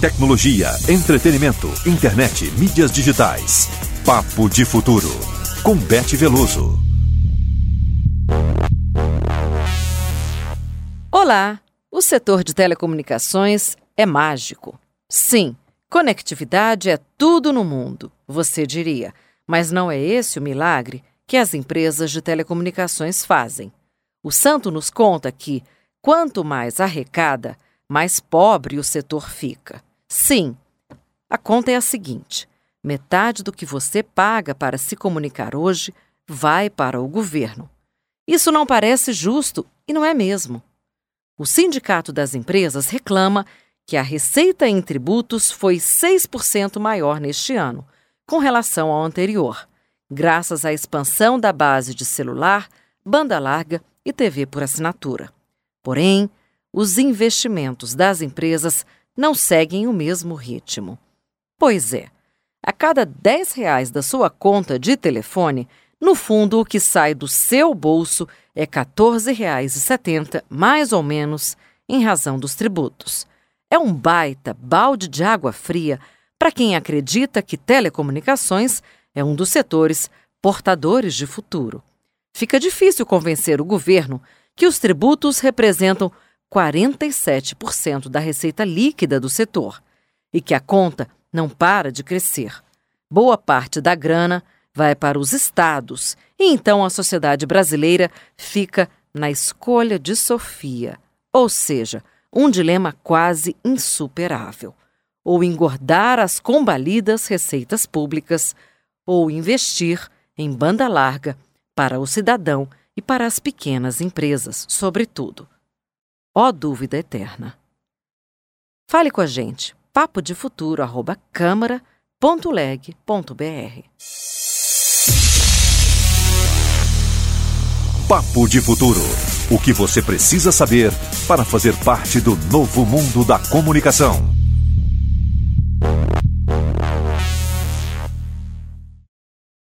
Tecnologia, entretenimento, internet, mídias digitais. Papo de Futuro, com Beth Veloso. Olá! O setor de telecomunicações é mágico. Sim, conectividade é tudo no mundo, você diria. Mas não é esse o milagre que as empresas de telecomunicações fazem. O santo nos conta que, quanto mais arrecada, mais pobre o setor fica. Sim, a conta é a seguinte: metade do que você paga para se comunicar hoje vai para o governo. Isso não parece justo e não é mesmo. O Sindicato das Empresas reclama que a receita em tributos foi 6% maior neste ano, com relação ao anterior, graças à expansão da base de celular, banda larga e TV por assinatura. Porém, os investimentos das empresas não seguem o mesmo ritmo. Pois é, a cada R$10 da sua conta de telefone, no fundo o que sai do seu bolso é R$14,70, mais ou menos, em razão dos tributos. É um baita balde de água fria para quem acredita que telecomunicações é um dos setores portadores de futuro. Fica difícil convencer o governo que os tributos representam 47% da receita líquida do setor e que a conta não para de crescer. Boa parte da grana vai para os estados e então a sociedade brasileira fica na escolha de Sofia, ou seja, um dilema quase insuperável. Ou engordar as combalidas receitas públicas ou investir em banda larga para o cidadão e para as pequenas empresas, sobretudo. Ó dúvida eterna. Fale com a gente, papodefuturo@câmara.leg.br. Papo de Futuro. O que você precisa saber para fazer parte do novo mundo da comunicação.